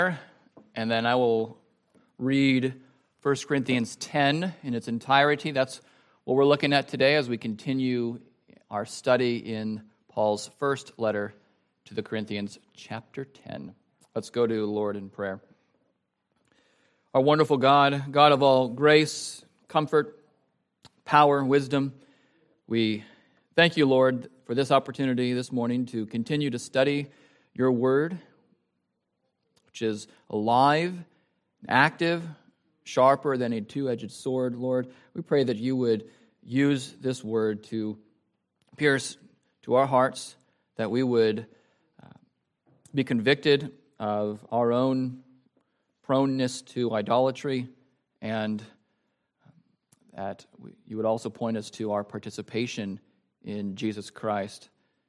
and then I will read 1 Corinthians 10 in its entirety. That's what we're looking at today as we continue our study in Paul's first letter to the Corinthians, chapter 10. Let's go to the Lord in prayer. Our wonderful God, God of all grace, comfort, power, wisdom, we thank you, Lord, for this opportunity this morning to continue to study your word, which is alive, active, sharper than a two-edged sword. Lord, we pray that you would use this word to pierce to our hearts, that we would be convicted of our own proneness to idolatry, and that you would also point us to our participation in Jesus Christ.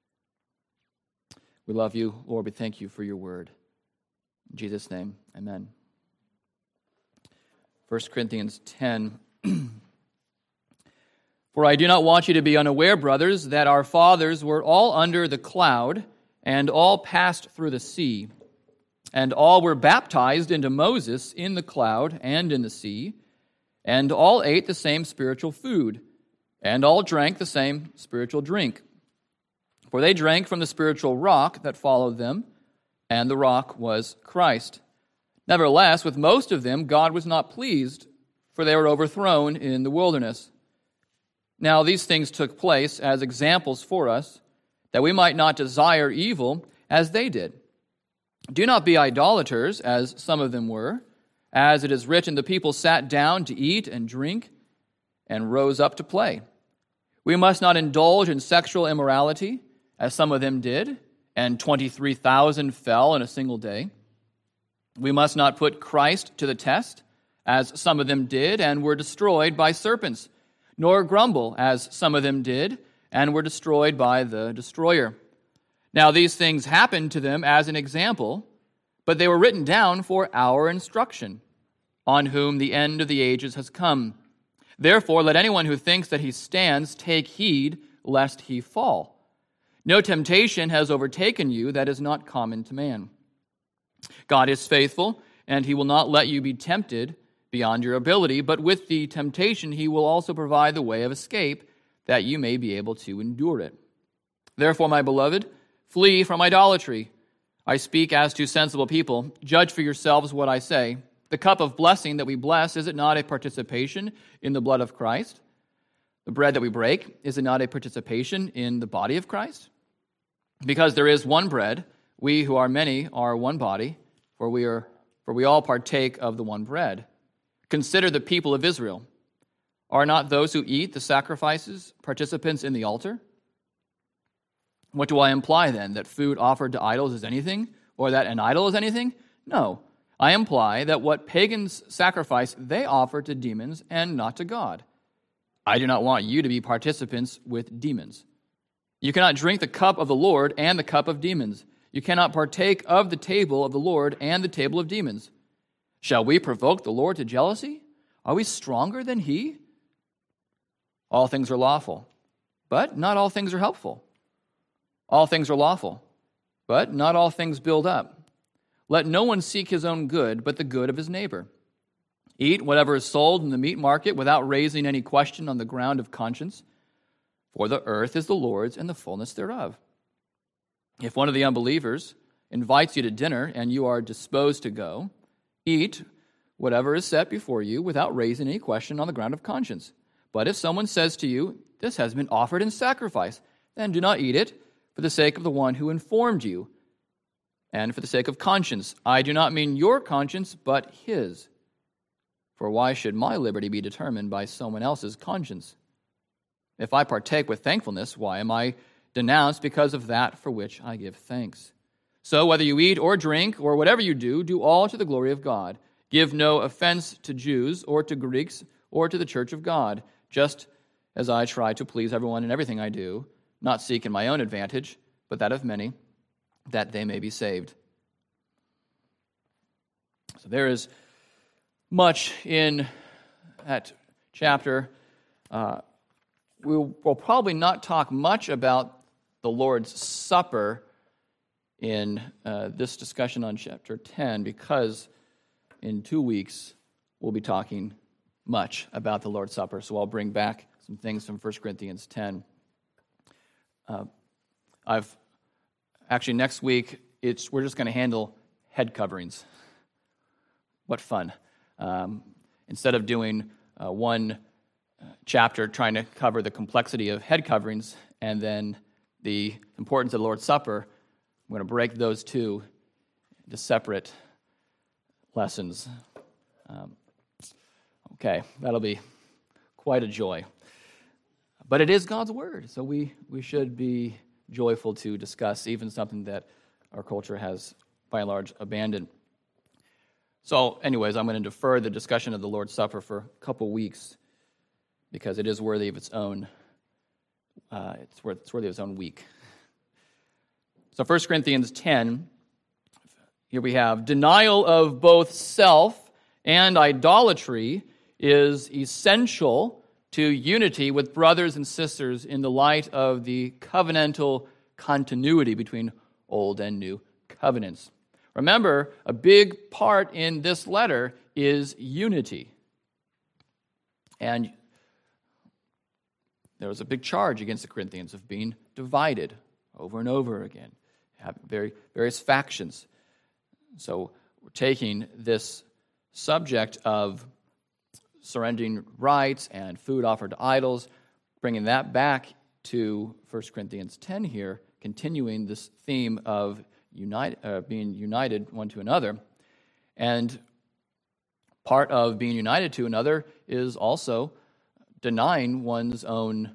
We love you, Lord. We thank you for your word. In Jesus' name, amen. 1 Corinthians 10. For I do not want you to be unaware, brothers, that our fathers were all under the cloud, and all passed through the sea, and all were baptized into Moses in the cloud and in the sea, and all ate the same spiritual food, and all drank the same spiritual drink. For they drank from the spiritual rock that followed them, and the rock was Christ. Nevertheless, with most of them God was not pleased, for they were overthrown in the wilderness. Now these things took place as examples for us, that we might not desire evil as they did. Do not be idolaters, as some of them were. As it is written, the people sat down to eat and drink, and rose up to play. We must not indulge in sexual immorality, as some of them did, and 23,000 fell in a single day. We must not put Christ to the test, as some of them did, and were destroyed by serpents, nor grumble, as some of them did, and were destroyed by the destroyer. Now these things happened to them as an example, but they were written down for our instruction, on whom the end of the ages has come. Therefore, let anyone who thinks that he stands take heed lest he fall. No temptation has overtaken you that is not common to man. God is faithful, and he will not let you be tempted beyond your ability, but with the temptation he will also provide the way of escape, that you may be able to endure it. Therefore, my beloved, flee from idolatry. I speak as to sensible people. Judge for yourselves what I say. The cup of blessing that we bless, is it not a participation in the blood of Christ? The bread that we break, is it not a participation in the body of Christ? Because there is one bread, we who are many are one body, for we all partake of the one bread. Consider the people of Israel. Are not those who eat the sacrifices participants in the altar? What do I imply then? That food offered to idols is anything? Or that an idol is anything? No. I imply that what pagans sacrifice, they offer to demons and not to God. I do not want you to be participants with demons. You cannot drink the cup of the Lord and the cup of demons. You cannot partake of the table of the Lord and the table of demons. Shall we provoke the Lord to jealousy? Are we stronger than he? All things are lawful, but not all things are helpful. All things are lawful, but not all things build up. Let no one seek his own good, but the good of his neighbor. Eat whatever is sold in the meat market without raising any question on the ground of conscience, for the earth is the Lord's and the fullness thereof. If one of the unbelievers invites you to dinner and you are disposed to go, eat whatever is set before you without raising any question on the ground of conscience. But if someone says to you, this has been offered in sacrifice, then do not eat it for the sake of the one who informed you, and for the sake of conscience. I do not mean your conscience, but his. For why should my liberty be determined by someone else's conscience? If I partake with thankfulness, why am I denounced because of that for which I give thanks? So whether you eat or drink or whatever you do all to the glory of God. Give no offense to Jews or to Greeks or to the church of God, just as I try to please everyone in everything I do, not seek in my own advantage, but that of many, that they may be saved. So there is much in that chapter. We'll probably not talk much about the Lord's Supper in this discussion on chapter 10 because in 2 weeks we'll be talking much about the Lord's Supper. So I'll bring back some things from 1 Corinthians 10. Next week, we're just going to handle head coverings. What fun. Instead of doing one chapter trying to cover the complexity of head coverings and then the importance of the Lord's Supper, I'm going to break those two into separate lessons. Okay, that'll be quite a joy. But it is God's Word, so we should be joyful to discuss even something that our culture has, by and large, abandoned. So, anyways, I'm going to defer the discussion of the Lord's Supper for a couple weeks because it is worthy of its own. It's worthy of its own week. So, 1 Corinthians 10. Here we have denial of both self and idolatry is essential to unity with brothers and sisters in the light of the covenantal continuity between Old and New covenants. Remember, a big part in this letter is unity. And there was a big charge against the Corinthians of being divided over and over again, have various factions. So we're taking this subject of surrendering rights and food offered to idols, bringing that back to 1 Corinthians 10 here, continuing this theme of being united one to another. And part of being united to another is also denying one's own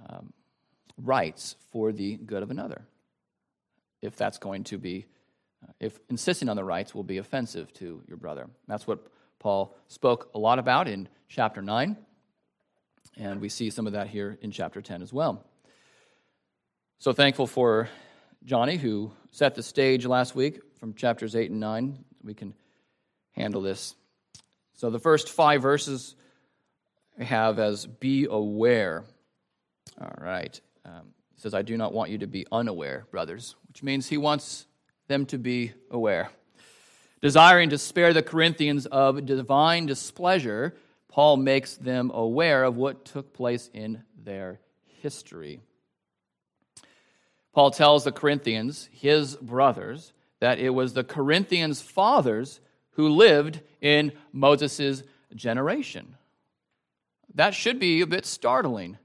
rights for the good of another. If that's going to be, if insisting on the rights will be offensive to your brother. That's what Paul spoke a lot about in chapter 9, and we see some of that here in chapter 10 as well. So thankful for Johnny, who set the stage last week from chapters 8 and 9. We can handle this. So the first 5 verses we have as be aware. All right. He says, I do not want you to be unaware, brothers, which means he wants them to be aware. Desiring to spare the Corinthians of divine displeasure, Paul makes them aware of what took place in their history. Paul tells the Corinthians, his brothers, that it was the Corinthians' fathers who lived in Moses' generation. That should be a bit startling,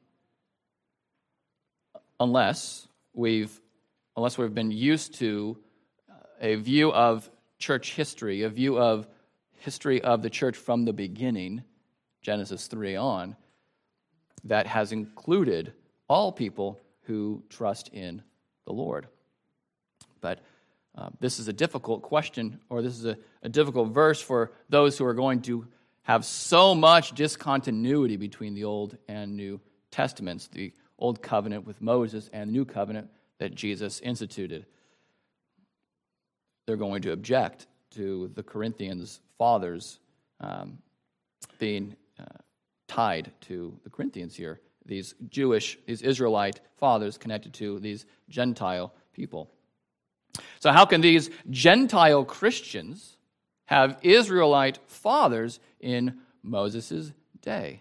unless we've been used to a view of church history, a view of history of the church from the beginning, Genesis 3 on, that has included all people who trust in the Lord. But this is a difficult question, or this is a difficult verse for those who are going to have so much discontinuity between the Old and New Testaments, the Old Covenant with Moses and the New Covenant that Jesus instituted. They're going to object to the Corinthians' fathers being tied to the Corinthians here, these Israelite fathers connected to these Gentile people. So how can these Gentile Christians have Israelite fathers in Moses' day?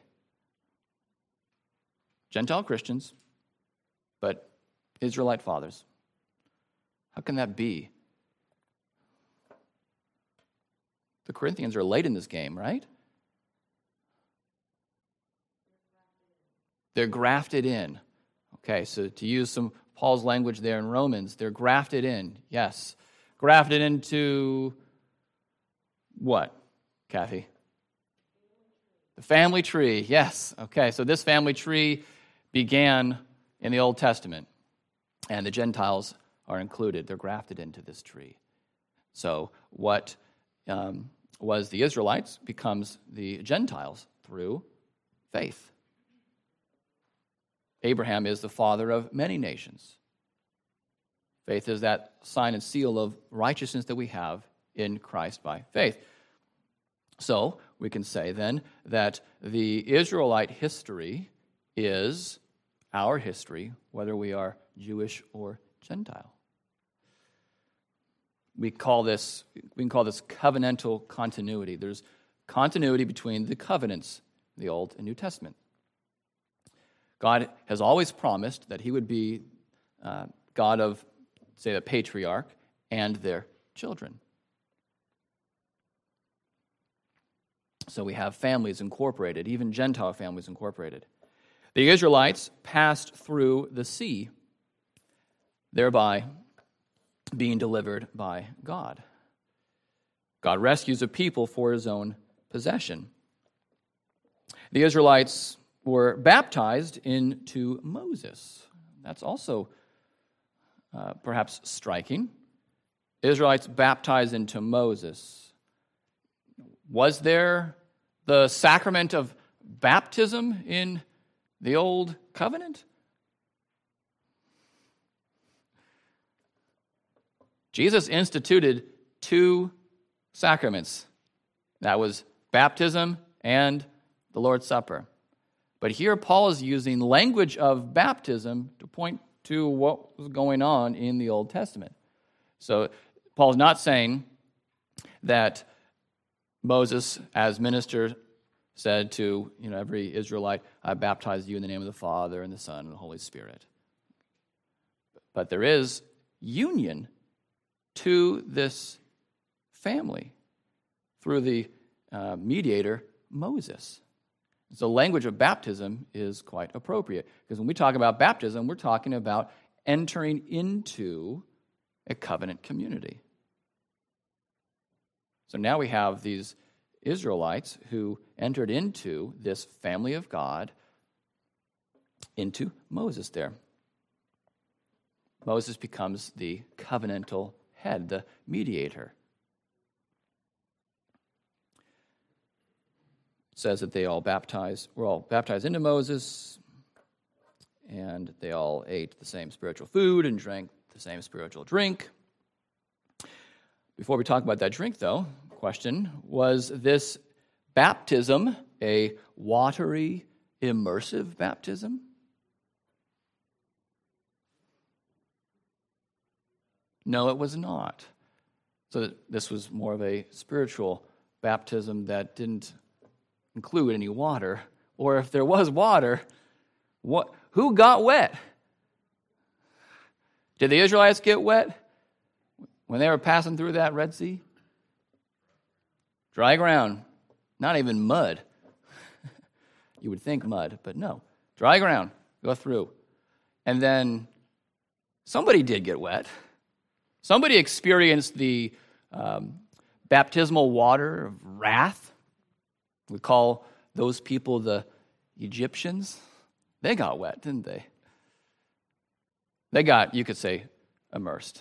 Gentile Christians, but Israelite fathers. How can that be? The Corinthians are late in this game, right? They're grafted in. Okay, so to use some Paul's language there in Romans, they're grafted in. Yes. Grafted into what, Kathy? The family tree. Yes. Okay, so this family tree began in the Old Testament, and the Gentiles are included. They're grafted into this tree. So what was the Israelites becomes the Gentiles through faith. Abraham is the father of many nations. Faith is that sign and seal of righteousness that we have in Christ by faith. So we can say then that the Israelite history is our history, whether we are Jewish or Gentile. we can call this covenantal continuity. There's continuity between the covenants, the Old and New Testament. God has always promised that he would be God of, say, the patriarch and their children. So we have families incorporated, even Gentile families incorporated. The Israelites passed through the sea, thereby being delivered by God. God rescues a people for his own possession. The Israelites were baptized into Moses. That's also perhaps striking. Israelites baptized into Moses. Was there the sacrament of baptism in the Old Covenant? Jesus instituted 2 sacraments. That was baptism and the Lord's Supper. But here Paul is using language of baptism to point to what was going on in the Old Testament. So Paul's not saying that Moses, as minister, said to every Israelite, I baptize you in the name of the Father and the Son and the Holy Spirit. But there is union to this family through the mediator, Moses. So language of baptism is quite appropriate, because when we talk about baptism, we're talking about entering into a covenant community. So now we have these Israelites who entered into this family of God, into Moses there. Moses becomes the covenantal head, the mediator. It says that were all baptized into Moses, and they all ate the same spiritual food and drank the same spiritual drink. Before we talk about that drink, though, question, was this baptism a watery, immersive baptism? No, it was not. So this was more of a spiritual baptism that didn't include any water. Or if there was water, who got wet? Did the Israelites get wet when they were passing through that Red Sea? Dry ground, not even mud. You would think mud, but no. Dry ground, go through. And then somebody did get wet. Somebody experienced the baptismal water of wrath. We call those people the Egyptians. They got wet, didn't they? They got, you could say, immersed.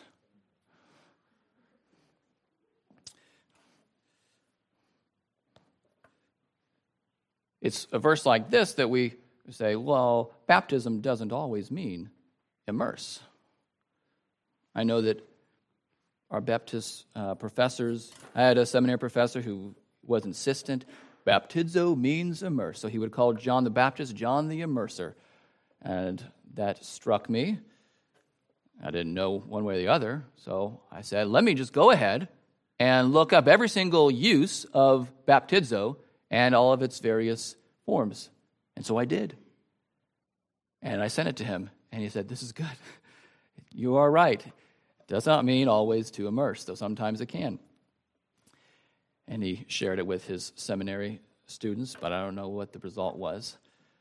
It's a verse like this that we say, well, baptism doesn't always mean immerse. I know that our Baptist professors, I had a seminary professor who was insistent, baptizo means immerse. So he would call John the Baptist John the Immerser. And that struck me. I didn't know one way or the other. So I said, let me just go ahead and look up every single use of baptizo and all of its various forms. And so I did. And I sent it to him. And he said, this is good. You are right. It does not mean always to immerse, though sometimes it can. And he shared it with his seminary students, but I don't know what the result was.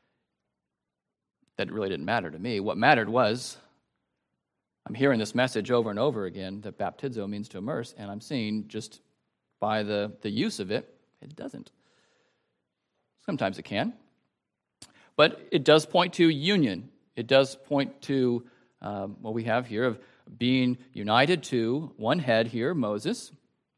That really didn't matter to me. What mattered was, I'm hearing this message over and over again that baptizo means to immerse, and I'm seeing just by the use of it, it doesn't. Sometimes it can. But it does point to union. It does point to what we have here of being united to one head here, Moses.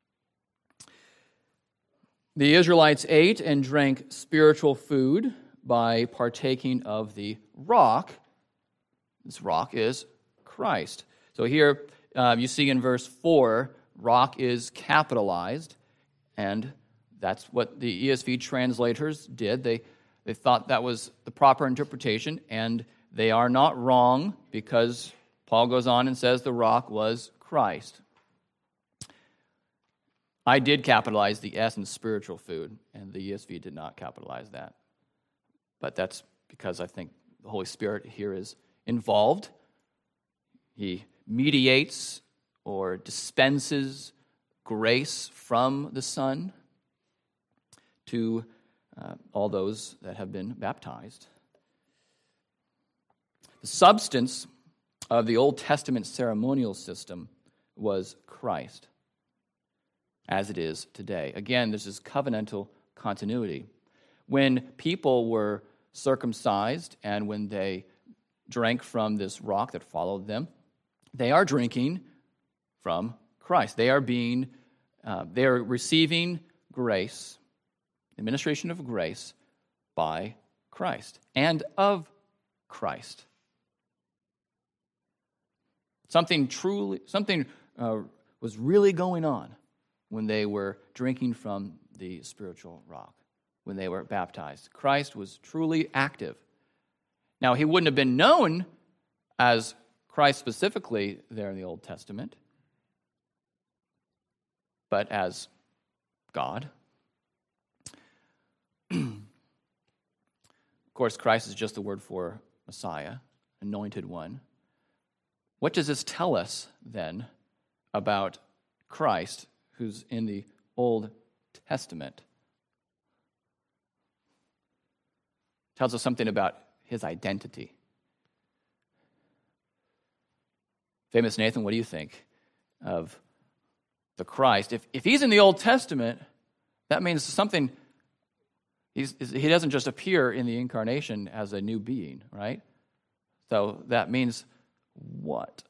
The Israelites ate and drank spiritual food by partaking of the rock. This rock is Christ. So here you see in verse 4, rock is capitalized, and that's what the ESV translators did. They thought that was the proper interpretation, and they are not wrong, because Paul goes on and says the rock was Christ. I did capitalize the S in spiritual food, and the ESV did not capitalize that. But that's because I think the Holy Spirit here is involved. He mediates or dispenses grace from the Son to all those that have been baptized. The substance of the Old Testament ceremonial system was Christ, as it is today. Again, this is covenantal continuity. When people were circumcised and when they drank from this rock that followed them, they are drinking from Christ. They are receiving grace, administration of grace by Christ and of Christ. Something was really going on when they were drinking from the spiritual rock, when they were baptized. Christ was truly active. Now, he wouldn't have been known as Christ specifically there in the Old Testament, but as God. Of course, Christ is just the word for Messiah, anointed one. What does this tell us, then, about Christ, who's in the Old Testament? It tells us something about his identity. Famous Nathan, what do you think of the Christ? If he's in the Old Testament, that means something. He doesn't just appear in the incarnation as a new being, right? So that means what?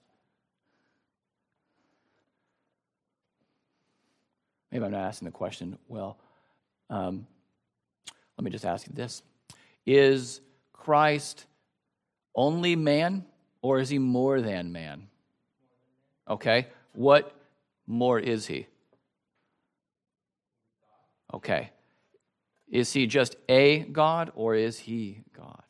Maybe I'm not asking the question well. Let me just ask you this. Is Christ only man, or is he more than man? Okay. What more is he? Okay. Is he just a God, or is he God?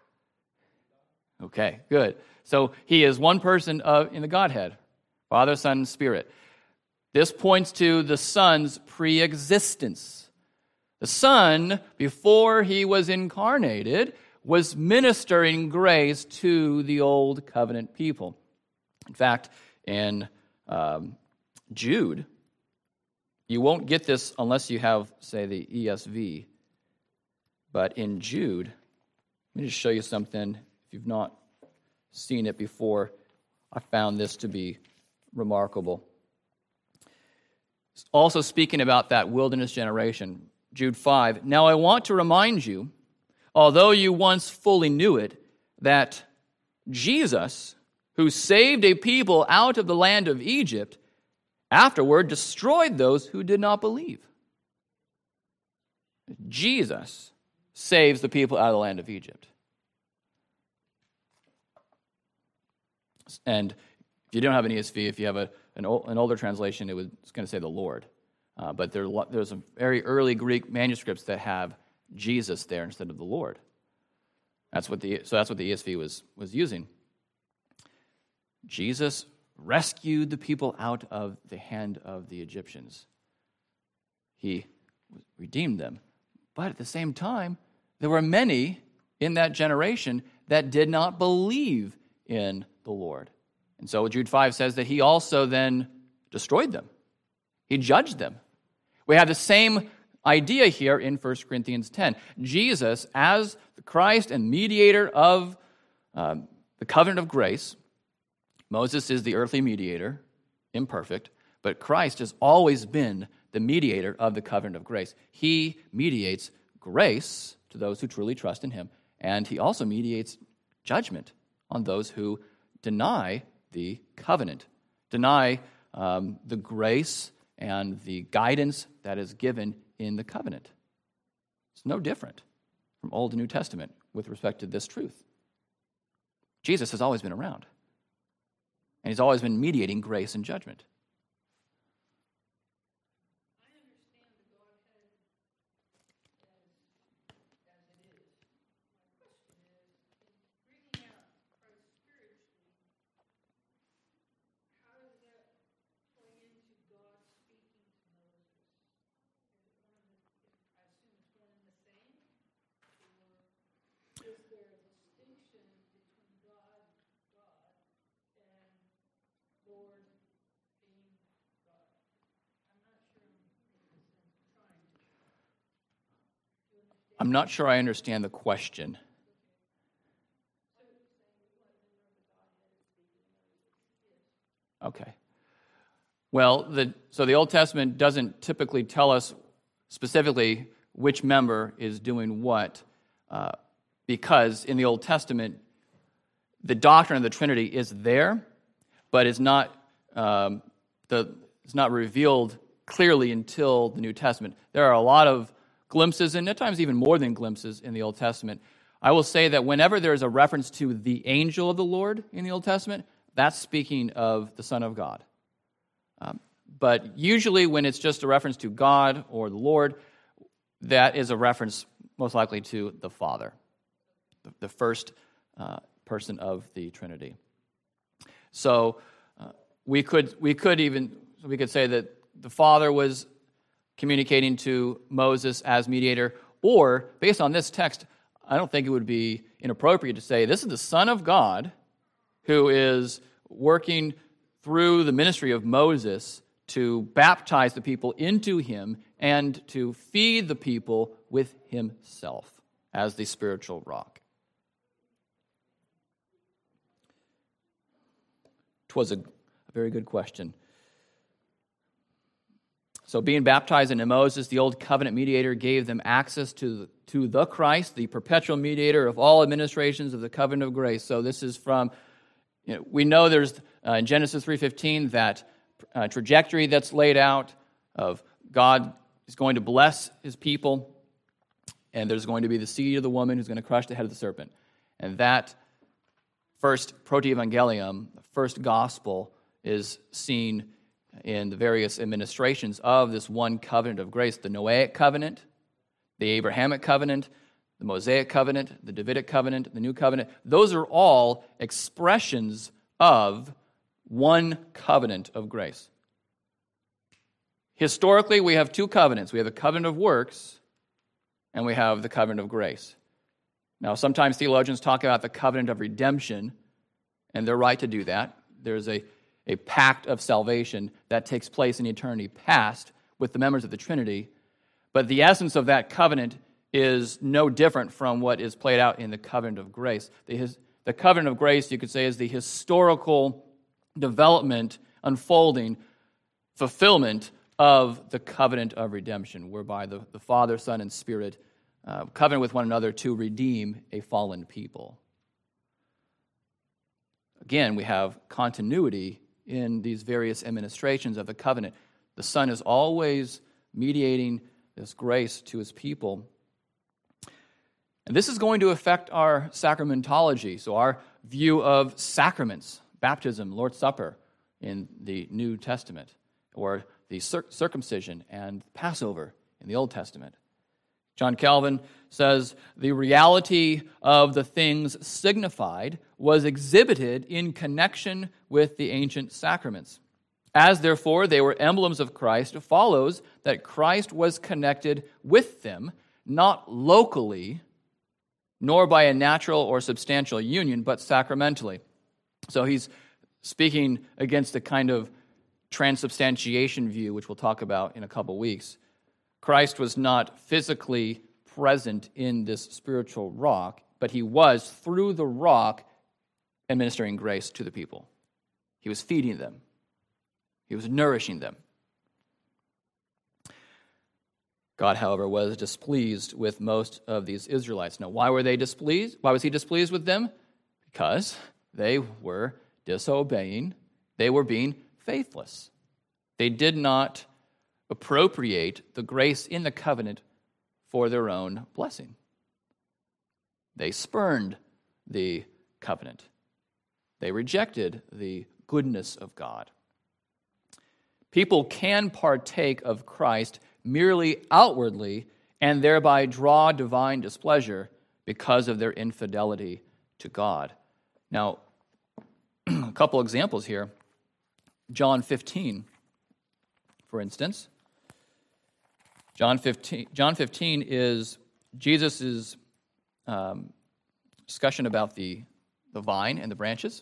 Okay, good. So he is one person in the Godhead, Father, Son, and Spirit. This points to the Son's pre-existence. The Son, before he was incarnated, was ministering grace to the Old Covenant people. In fact, in Jude, you won't get this unless you have, say, the ESV. But in Jude, let me just show you something. If you've not seen it before, I found this to be remarkable. Also speaking about that wilderness generation, Jude 5, "Now I want to remind you, although you once fully knew it, that Jesus, who saved a people out of the land of Egypt, afterward destroyed those who did not believe." Jesus saves the people out of the land of Egypt. And if you don't have an ESV, if you have an older translation, it's going to say the Lord. But there's some very early Greek manuscripts that have Jesus there instead of the Lord. That's what the ESV was using. Jesus rescued the people out of the hand of the Egyptians. He redeemed them. But at the same time, there were many in that generation that did not believe in the Lord. And so Jude 5 says that he also then destroyed them. He judged them. We have the same idea here in 1 Corinthians 10. Jesus, as the Christ and mediator of the covenant of grace, Moses is the earthly mediator, imperfect, but Christ has always been the mediator of the covenant of grace. He mediates grace to those who truly trust in him, and he also mediates judgment on those who deny the covenant, deny the grace and the guidance that is given in the covenant. It's no different from Old and New Testament with respect to this truth. Jesus has always been around, and he's always been mediating grace and judgment. I'm not sure I understand the question. Okay. Well, so the Old Testament doesn't typically tell us specifically which member is doing what, because in the Old Testament, the doctrine of the Trinity is there, but it's not revealed clearly until the New Testament. There are a lot of glimpses, and at times even more than glimpses, in the Old Testament. I will say that whenever there is a reference to the angel of the Lord in the Old Testament, that's speaking of the Son of God. But usually when it's just a reference to God or the Lord, that is a reference most likely to the Father, the first person of the Trinity. So we could say that the Father was communicating to Moses as mediator, or based on this text, I don't think it would be inappropriate to say this is the Son of God who is working through the ministry of Moses to baptize the people into him and to feed the people with himself as the spiritual rock. It was a very good question. So being baptized into Moses, the old covenant mediator, gave them access to the Christ, the perpetual mediator of all administrations of the covenant of grace. So this is from, we know there's in Genesis 3:15 that trajectory that's laid out of God is going to bless his people, and there's going to be the seed of the woman who's going to crush the head of the serpent. And that first proto-evangelium, the first gospel, is seen in the various administrations of this one covenant of grace, the Noahic covenant, the Abrahamic covenant, the Mosaic covenant, the Davidic covenant, the new covenant. Those are all expressions of one covenant of grace. Historically, we have two covenants. We have the covenant of works, and we have the covenant of grace. Now, sometimes theologians talk about the covenant of redemption, and they're right to do that. There's a pact of salvation that takes place in eternity past with the members of the Trinity, but the essence of that covenant is no different from what is played out in the covenant of grace. The covenant of grace, you could say, is the historical development, unfolding, fulfillment of the covenant of redemption, whereby the Father, Son, and Spirit covenant with one another to redeem a fallen people. Again, we have continuity in these various administrations of the covenant. The Son is always mediating this grace to his people. And this is going to affect our sacramentology, so our view of sacraments, baptism, Lord's Supper in the New Testament, or the circumcision and Passover in the Old Testament. John Calvin says, the reality of the things signified was exhibited in connection with the ancient sacraments. As, therefore, they were emblems of Christ, it follows that Christ was connected with them, not locally, nor by a natural or substantial union, but sacramentally. So he's speaking against the kind of transubstantiation view, which we'll talk about in a couple weeks. Christ was not physically present in this spiritual rock, but he was, through the rock, administering grace to the people. He was feeding them. He was nourishing them. God, however, was displeased with most of these Israelites. Now, why were they displeased? Why was he displeased with them? Because they were disobeying. They were being faithless. They did not appropriate the grace in the covenant for their own blessing. They spurned the covenant. They rejected the goodness of God. People can partake of Christ merely outwardly and thereby draw divine displeasure because of their infidelity to God. Now, a couple examples here. John 15, for instance. John 15 is Jesus' discussion about the vine and the branches,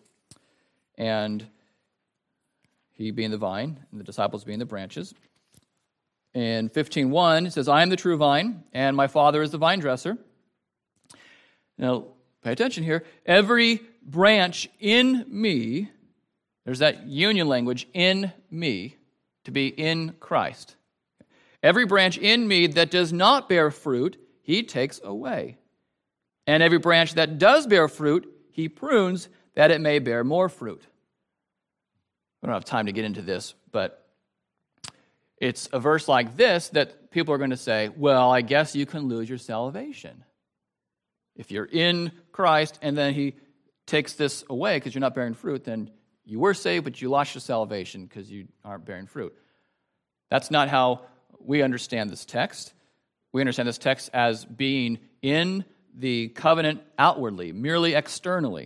and he being the vine and the disciples being the branches. In 15:1, it says, I am the true vine, and my Father is the vine dresser. Now, pay attention here. Every branch in me, there's that union language, in me, to be in Christ. Every branch in me that does not bear fruit, he takes away. And every branch that does bear fruit, he prunes that it may bear more fruit. We don't have time to get into this, but it's a verse like this that people are going to say, well, I guess you can lose your salvation. If you're in Christ and then he takes this away because you're not bearing fruit, then you were saved, but you lost your salvation because you aren't bearing fruit. That's not how we understand this text. We understand this text as being in the covenant outwardly, merely externally.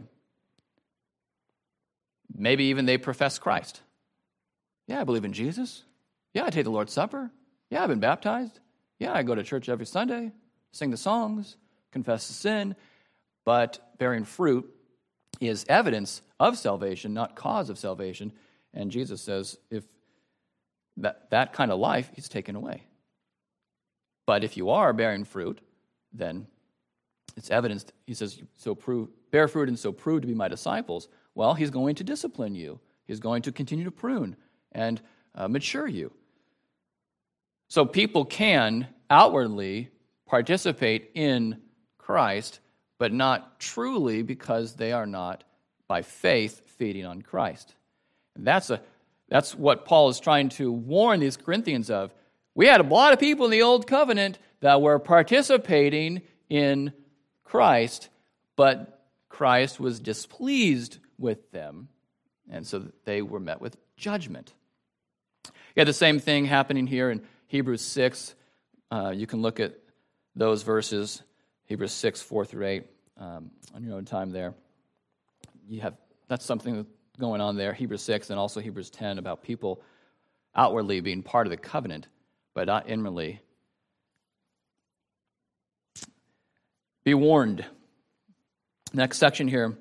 Maybe even they profess Christ. Yeah, I believe in Jesus. Yeah, I take the Lord's Supper. Yeah, I've been baptized. Yeah, I go to church every Sunday, sing the songs, confess the sin. But bearing fruit is evidence of salvation, not cause of salvation. And Jesus says if that kind of life is taken away. But if you are bearing fruit, then it's evidence. He says, bear fruit and so prove to be my disciples. Well, he's going to discipline you. He's going to continue to prune and mature you. So people can outwardly participate in Christ, but not truly because they are not, by faith, feeding on Christ. And that's what Paul is trying to warn these Corinthians of. We had a lot of people in the Old Covenant that were participating in Christ, but Christ was displeased with them, and so they were met with judgment. You have the same thing happening here in Hebrews 6. You can look at those verses, Hebrews 6, 4 through 8, on your own time there. That's something that's going on there, Hebrews 6, and also Hebrews 10, about people outwardly being part of the covenant, but not inwardly. Be warned. Next section here.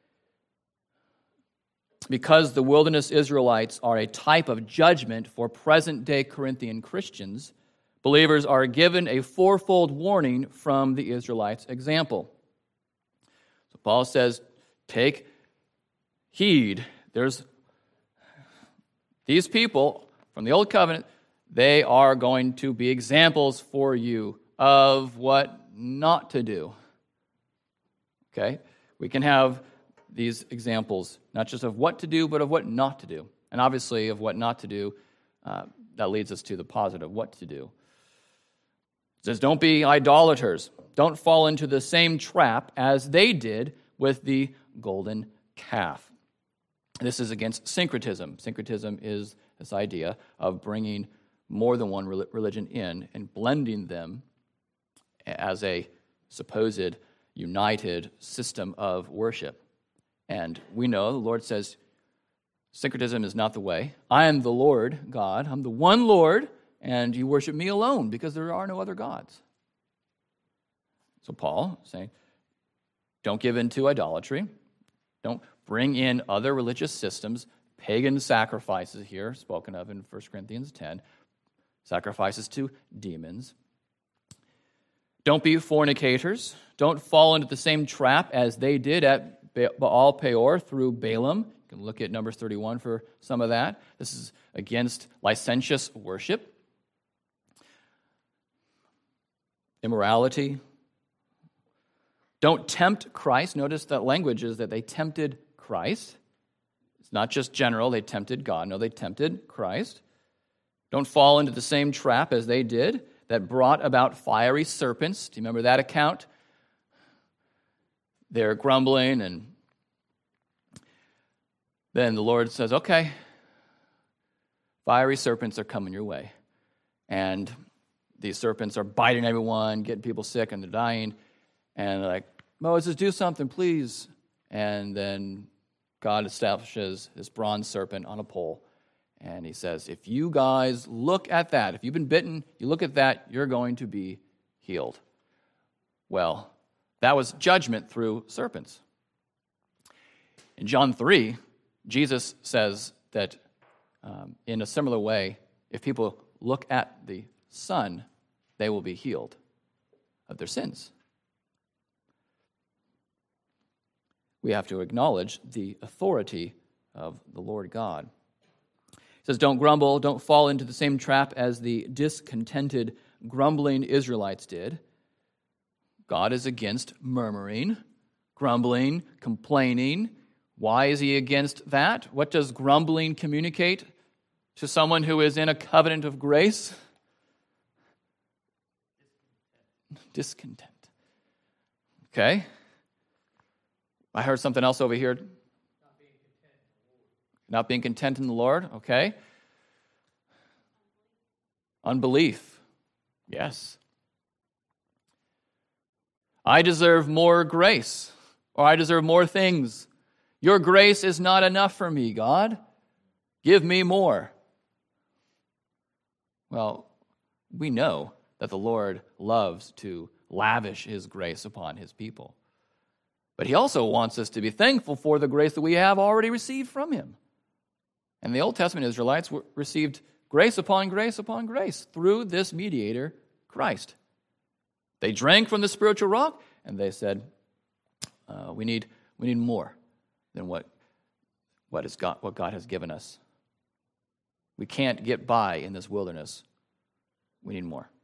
Because the wilderness Israelites are a type of judgment for present-day Corinthian Christians, believers are given a fourfold warning from the Israelites' example. So Paul says, take heed. There's these people from the Old Covenant, they are going to be examples for you of what not to do. Okay? We can have these examples, not just of what to do, but of what not to do. And obviously, of what not to do, that leads us to the positive, what to do. It says, don't be idolaters. Don't fall into the same trap as they did with the golden calf. This is against syncretism. Syncretism is this idea of bringing more than one religion in and blending them as a supposed united system of worship. And we know the Lord says syncretism is not the way. I am the Lord God. I'm the one Lord, and you worship me alone because there are no other gods. So Paul is saying, don't give in to idolatry. Don't bring in other religious systems, pagan sacrifices here, spoken of in 1 Corinthians 10, sacrifices to demons. Don't be fornicators. Don't fall into the same trap as they did at Baal Peor through Balaam. You can look at Numbers 31 for some of that. This is against licentious worship. Immorality. Don't tempt Christ. Notice that language is that they tempted Christ. It's not just general, they tempted God. No, they tempted Christ. Don't fall into the same trap as they did that brought about fiery serpents. Do you remember that account? They're grumbling, and then the Lord says, okay, fiery serpents are coming your way. And these serpents are biting everyone, getting people sick, and they're dying. And they're like, Moses, do something, please. And then God establishes this bronze serpent on a pole. And he says, if you guys look at that, if you've been bitten, you look at that, you're going to be healed. Well, that was judgment through serpents. In John 3, Jesus says that in a similar way, if people look at the Son, they will be healed of their sins. We have to acknowledge the authority of the Lord God. He says, don't grumble, don't fall into the same trap as the discontented, grumbling Israelites did. God is against murmuring, grumbling, complaining. Why is he against that? What does grumbling communicate to someone who is in a covenant of grace? Discontent. Okay. I heard something else over here. Not being content in the Lord. Okay. Unbelief. Yes. I deserve more grace, or I deserve more things. Your grace is not enough for me, God. Give me more. Well, we know that the Lord loves to lavish his grace upon his people. But he also wants us to be thankful for the grace that we have already received from him. And the Old Testament Israelites received grace upon grace upon grace through this mediator, Christ. They drank from the spiritual rock, and they said, we need more than what God has given us. We can't get by in this wilderness. We need more.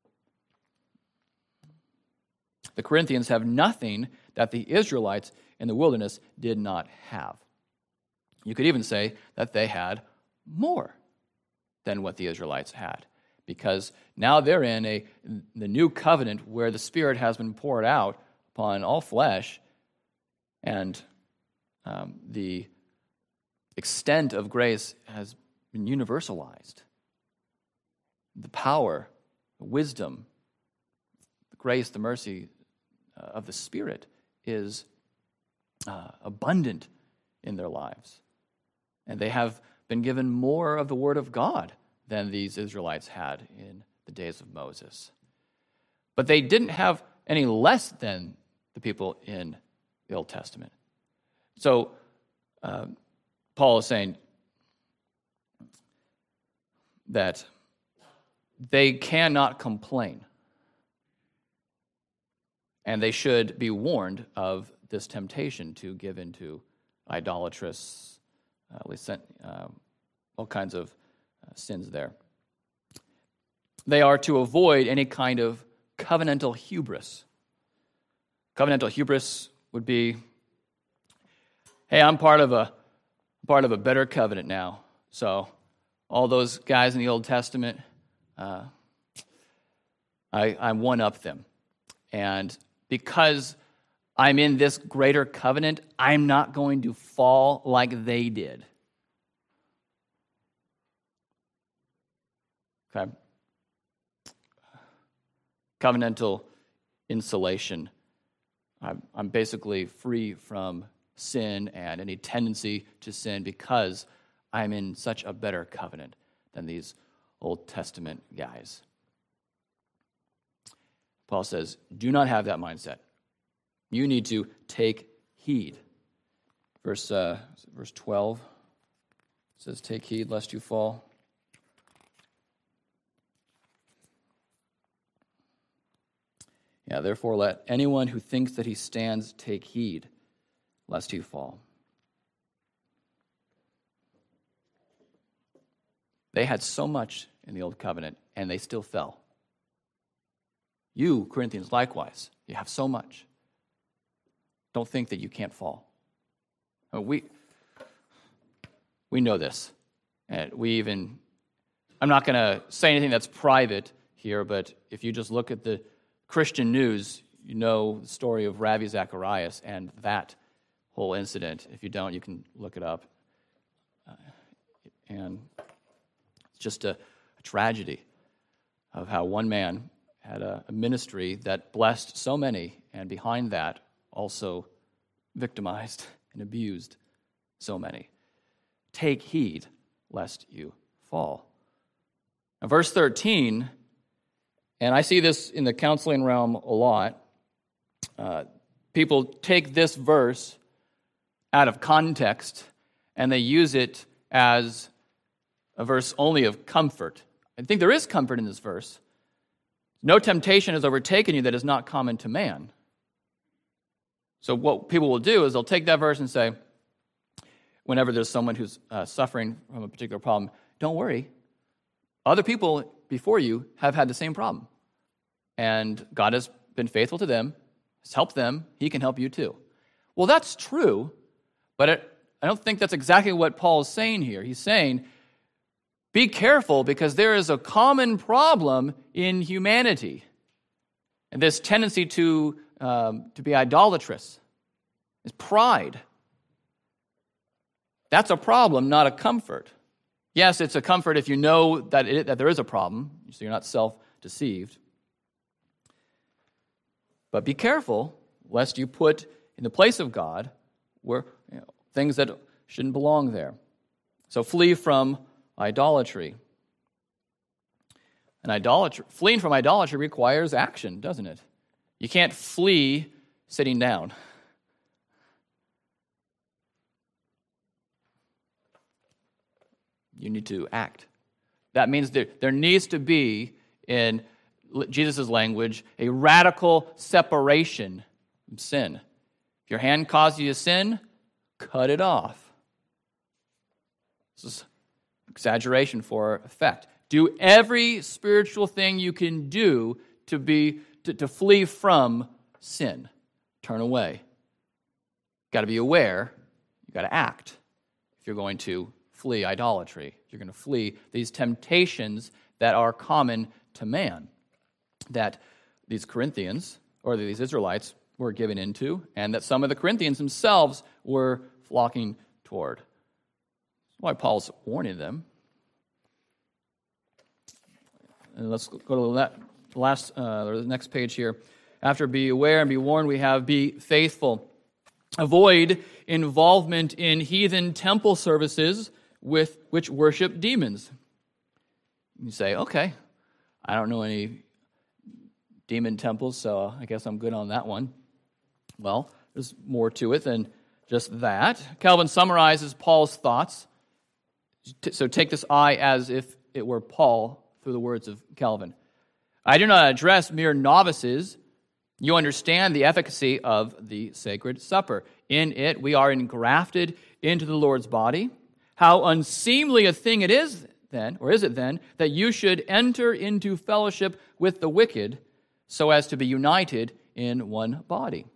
The Corinthians have nothing that the Israelites in the wilderness did not have. You could even say that they had more than what the Israelites had, because now they're in the new covenant where the Spirit has been poured out upon all flesh, and the extent of grace has been universalized. The power, the wisdom, the grace, the mercy of the Spirit is abundant in their lives. And they have been given more of the Word of God than these Israelites had in the days of Moses. But they didn't have any less than the people in the Old Testament. So Paul is saying that they cannot complain, and they should be warned of this temptation to give into idolatrous, all kinds of sins there. They are to avoid any kind of covenantal hubris. Covenantal hubris would be, hey, I'm part of a better covenant now. So all those guys in the Old Testament, I one-up them. And because I'm in this greater covenant, I'm not going to fall like they did. Okay? Covenantal insulation. I'm basically free from sin and any tendency to sin because I'm in such a better covenant than these Old Testament guys. Paul says, do not have that mindset. You need to take heed. Verse 12 says, take heed lest you fall. Yeah, therefore let anyone who thinks that he stands take heed lest he fall. They had so much in the Old Covenant, and they still fell. You, Corinthians, likewise, you have so much. Don't think that you can't fall. We know this. And I'm not going to say anything that's private here, but if you just look at the Christian news, you know the story of Ravi Zacharias and that whole incident. If you don't, you can look it up. And it's just a tragedy of how one man had a ministry that blessed so many, and behind that also victimized and abused so many. Take heed lest you fall. Now, verse 13, and I see this in the counseling realm a lot. People take this verse out of context, and they use it as a verse only of comfort. I think there is comfort in this verse, No temptation has overtaken you that is not common to man. So what people will do is they'll take that verse and say, whenever there's someone who's suffering from a particular problem, don't worry. Other people before you have had the same problem. And God has been faithful to them, has helped them. He can help you too. Well, that's true, but I don't think that's exactly what Paul is saying here. He's saying, be careful because there is a common problem in humanity. And this tendency to be idolatrous is pride. That's a problem, not a comfort. Yes, it's a comfort if you know that there is a problem, so you're not self-deceived. But be careful lest you put in the place of God where things that shouldn't belong there. So flee from idolatry. And fleeing from idolatry requires action, doesn't it? You can't flee sitting down. You need to act. That means there needs to be, in Jesus' language, a radical separation from sin. If your hand causes you to sin, cut it off. This is exaggeration for effect. Do every spiritual thing you can do to flee from sin. Turn away. You've got to be aware. You've got to act if you're going to flee idolatry. If you're going to flee these temptations that are common to man, that these Corinthians, or these Israelites, were given into, and that some of the Corinthians themselves were flocking toward. That's why Paul's warning them. And let's go to the next page here. After be aware and be warned, we have be faithful. Avoid involvement in heathen temple services with which worship demons. You say, okay, I don't know any demon temples, so I guess I'm good on that one. Well, there's more to it than just that. Calvin summarizes Paul's thoughts. So take this I as if it were Paul through the words of Calvin. I do not address mere novices. You understand the efficacy of the sacred supper. In it, we are engrafted into the Lord's body. How unseemly a thing it is then, or is it then, that you should enter into fellowship with the wicked so as to be united in one body.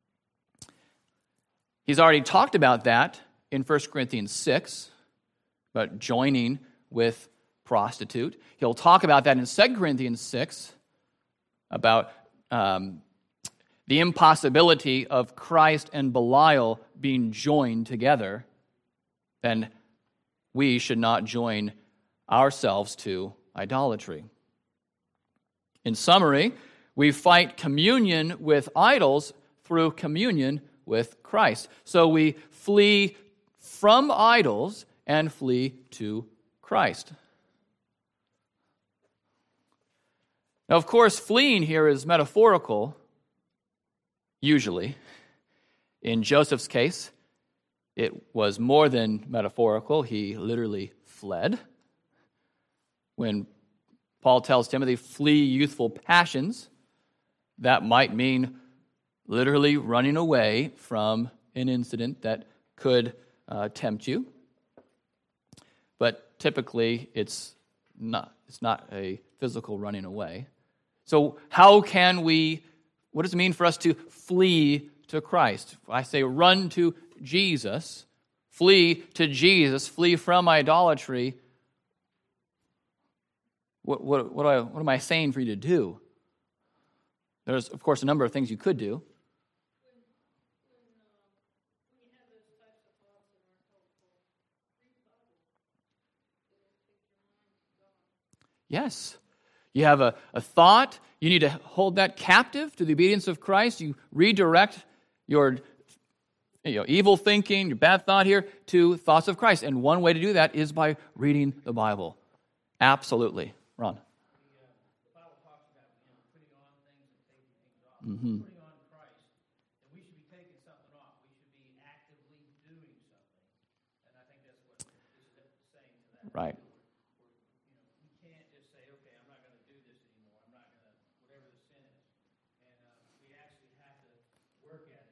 He's already talked about that in 1 Corinthians 6, about joining with prostitute. He'll talk about that in 2 Corinthians 6, about the impossibility of Christ and Belial being joined together. Then we should not join ourselves to idolatry. In summary, we fight communion with idols through communion with Christ. So we flee from idols and flee to Christ. Now, of course, fleeing here is metaphorical, usually. In Joseph's case, it was more than metaphorical. He literally fled. When Paul tells Timothy, flee youthful passions, that might mean literally running away from an incident that could tempt you. But typically, it's not a physical running away. So what does it mean for us to flee to Christ? I say run to Jesus, flee to Jesus, flee from idolatry. What am I saying for you to do? There's, of course, a number of things you could do. Yes. You have a thought. You need to hold that captive to the obedience of Christ. You redirect your evil thinking, your bad thought here, to thoughts of Christ. And one way to do that is by reading the Bible. Absolutely. Ron. The Bible talks about putting on things and taking things off. Mm-hmm. Putting on Christ. And we should be taking something off. We should be actively doing something. And I think that's what this is saying to that. Right. We can't just say, okay, I'm not going to do this anymore. I'm not going to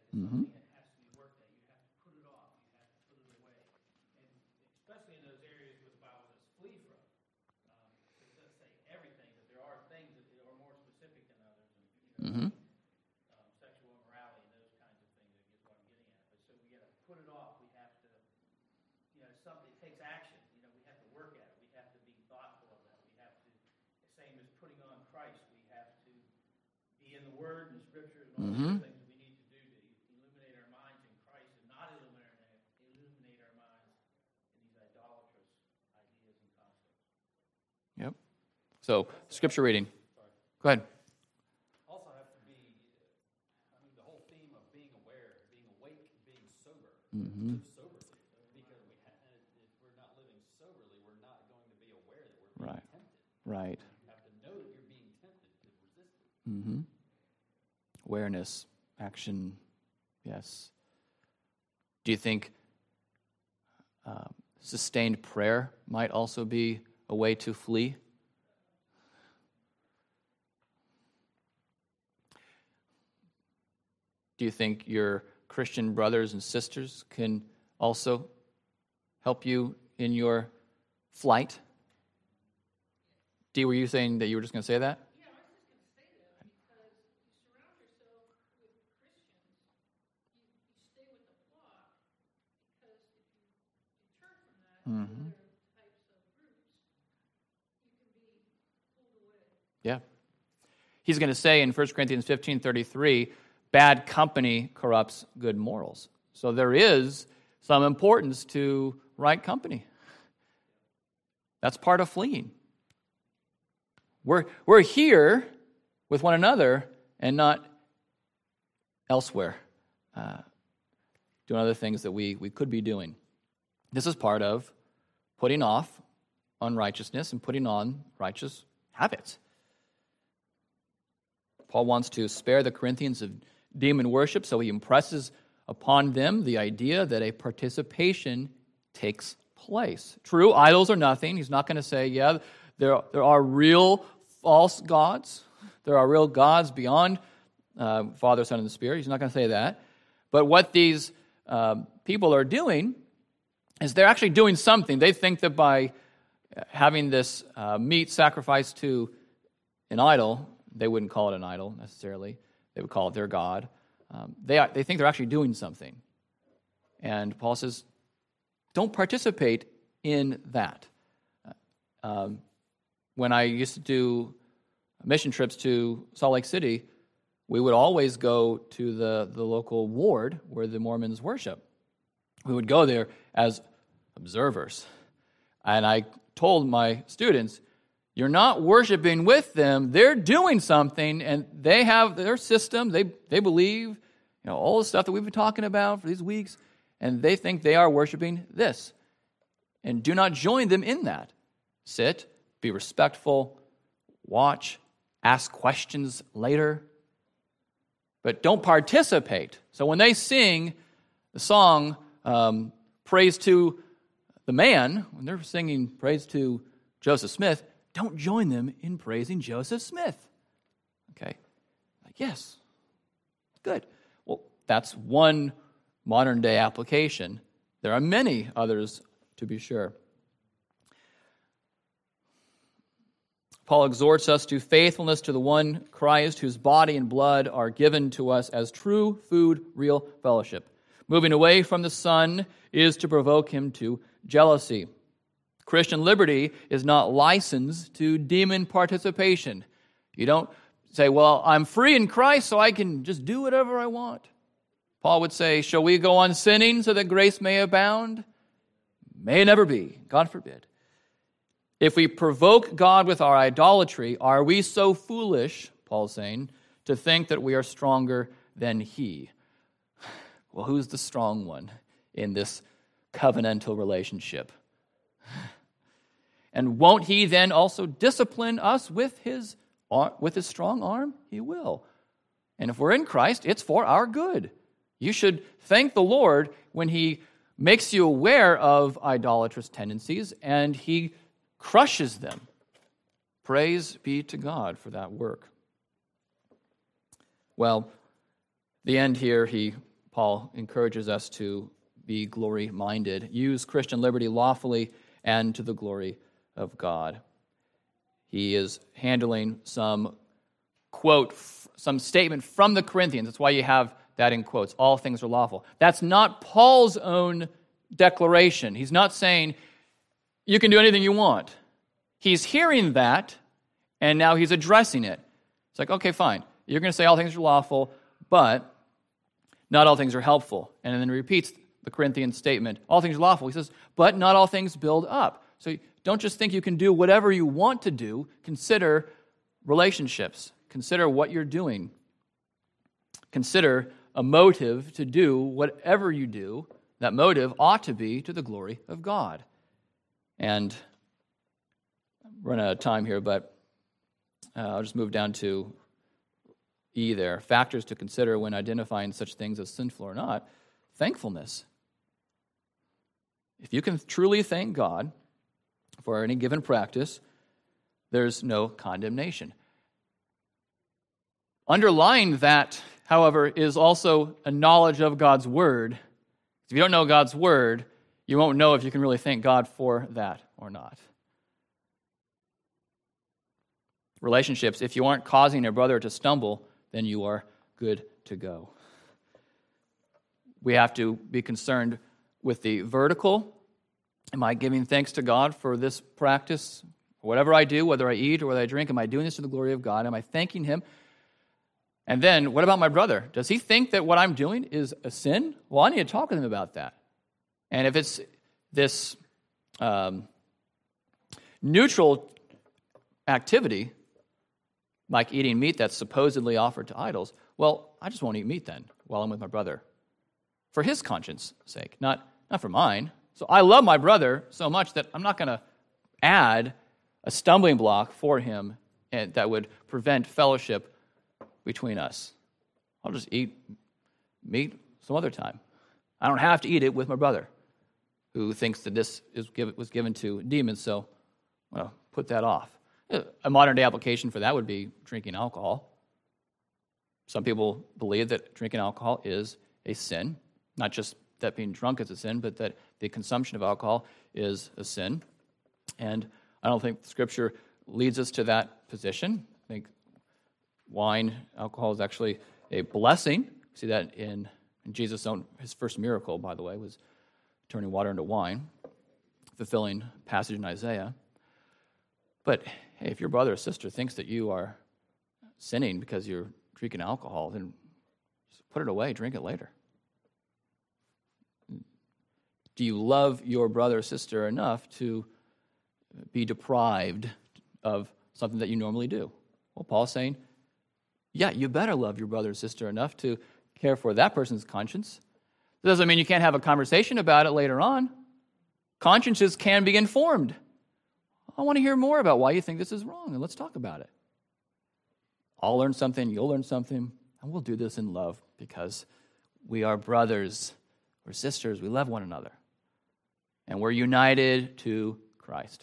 It's something that has to be worked at. You have to put it off. You have to put it away. And especially in those areas where the Bible says flee from. It doesn't say everything, but there are things that are more specific than others. And, sexual immorality and those kinds of things is what I'm getting at. But so we got to put it off. We have to, something takes action. We have to work at it. We have to be thoughtful of that. We have to, the same as putting on Christ, we have to be in the Word and the Scriptures and all those things that we need to do to illuminate our minds in Christ and not illuminate our minds in these idolatrous ideas and concepts. Yep. So, scripture reading. Go ahead. Also have to be, the whole theme of being aware, being awake, being sober. Live soberly. Because if we're not living soberly, we're not going to be aware that we're being tempted. Right. You have to know that you're being tempted to resist it. Awareness, action, yes. Do you think sustained prayer might also be a way to flee? Do you think your Christian brothers and sisters can also help you in your flight? Dee, were you saying that you were just going to say that? Yeah, I was just going to say that because you surround yourself with Christians, you stay with the flock, because if you turn from that to other types of groups, you can be pulled away. Yeah. He's going to say in 1 Corinthians 15:33, bad company corrupts good morals. So there is some importance to right company. That's part of fleeing. We're here with one another and not elsewhere, doing other things that we could be doing. This is part of putting off unrighteousness and putting on righteous habits. Paul wants to spare the Corinthians of demon worship, so he impresses upon them the idea that a participation takes place. True, idols are nothing. He's not going to say, yeah, there are real false gods. There are real gods beyond Father, Son, and the Spirit. He's not going to say that. But what these people are doing is they're actually doing something. They think that by having this meat sacrificed to an idol, they wouldn't call it an idol necessarily. They would call it their god. They think they're actually doing something. And Paul says, don't participate in that. When I used to do mission trips to Salt Lake City, we would always go to the local ward where the Mormons worship. We would go there as observers. And I told my students, you're not worshiping with them. They're doing something, and they have their system. They believe, all the stuff that we've been talking about for these weeks, and they think they are worshiping this. And do not join them in that. Sit, be respectful, watch, ask questions later, but don't participate. So when they sing the song, Praise to the Man, when they're singing Praise to Joseph Smith, don't join them in praising Joseph Smith. Okay? Yes. Good. Well, that's one modern day application. There are many others, to be sure. Paul exhorts us to faithfulness to the one Christ, whose body and blood are given to us as true food, real fellowship. Moving away from the Son is to provoke him to jealousy. Christian liberty is not licensed to demon participation. You don't say, well, I'm free in Christ, so I can just do whatever I want. Paul would say, shall we go on sinning so that grace may abound? May it never be. God forbid. If we provoke God with our idolatry, are we so foolish, Paul's saying, to think that we are stronger than he? Well, who's the strong one in this covenantal relationship? And won't he then also discipline us with his strong arm? He will. And if we're in Christ, it's for our good. You should thank the Lord when he makes you aware of idolatrous tendencies and he crushes them. Praise be to God for that work. Well, the end here, he Paul encourages us to be glory-minded, use Christian liberty lawfully and to the glory of God. He is handling some quote, some statement from the Corinthians. That's why you have that in quotes. All things are lawful. That's not Paul's own declaration. He's not saying, you can do anything you want. He's hearing that, and now he's addressing it. It's like, okay, fine. You're going to say all things are lawful, but not all things are helpful. And then he repeats the Corinthian statement, all things are lawful. He says, but not all things build up. So don't just think you can do whatever you want to do. Consider relationships. Consider what you're doing. Consider a motive to do whatever you do. That motive ought to be to the glory of God. And I'm running out of time here, but I'll just move down to E there. Factors to consider when identifying such things as sinful or not. Thankfulness. If you can truly thank God for any given practice, there's no condemnation. Underlying that, however, is also a knowledge of God's Word. If you don't know God's Word, you won't know if you can really thank God for that or not. Relationships, if you aren't causing your brother to stumble, then you are good to go. We have to be concerned with the vertical. Am I giving thanks to God for this practice? Whatever I do, whether I eat or whether I drink, am I doing this to the glory of God? Am I thanking Him? And then, what about my brother? Does he think that what I'm doing is a sin? Well, I need to talk with him about that. And if it's this neutral activity, like eating meat that's supposedly offered to idols, well, I just won't eat meat then while I'm with my brother. For his conscience sake, not for mine. So I love my brother so much that I'm not going to add a stumbling block for him and that would prevent fellowship between us. I'll just eat meat some other time. I don't have to eat it with my brother who thinks that this was given to demons, so well, put that off. A modern-day application for that would be drinking alcohol. Some people believe that drinking alcohol is a sin, not just that being drunk is a sin, but that the consumption of alcohol is a sin. And I don't think Scripture leads us to that position. I think wine, alcohol is actually a blessing. We see that in Jesus' his first miracle, by the way, was turning water into wine, fulfilling passage in Isaiah. But hey, if your brother or sister thinks that you are sinning because you're drinking alcohol, then just put it away, drink it later. Do you love your brother or sister enough to be deprived of something that you normally do? Well, Paul's saying, yeah, you better love your brother or sister enough to care for that person's conscience. That doesn't mean you can't have a conversation about it later on. Consciences can be informed. I want to hear more about why you think this is wrong, and let's talk about it. I'll learn something, you'll learn something, and we'll do this in love because we are brothers or sisters. We love one another, and we're united to Christ.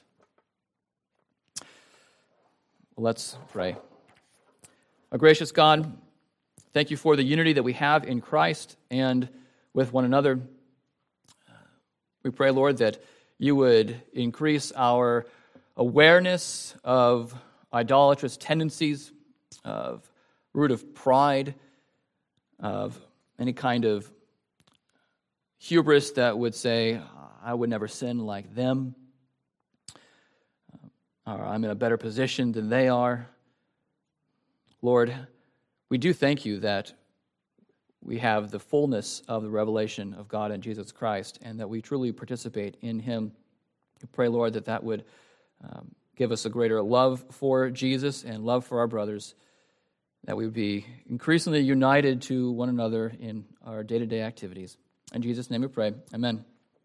Well, let's pray. Our gracious God, thank you for the unity that we have in Christ and with one another. We pray, Lord, that you would increase our awareness of idolatrous tendencies, of root of pride, of any kind of hubris that would say, I would never sin like them, or I'm in a better position than they are. Lord, we do thank you that we have the fullness of the revelation of God in Jesus Christ and that we truly participate in Him. We pray, Lord, that would give us a greater love for Jesus and love for our brothers, that we would be increasingly united to one another in our day-to-day activities. In Jesus' name we pray. Amen.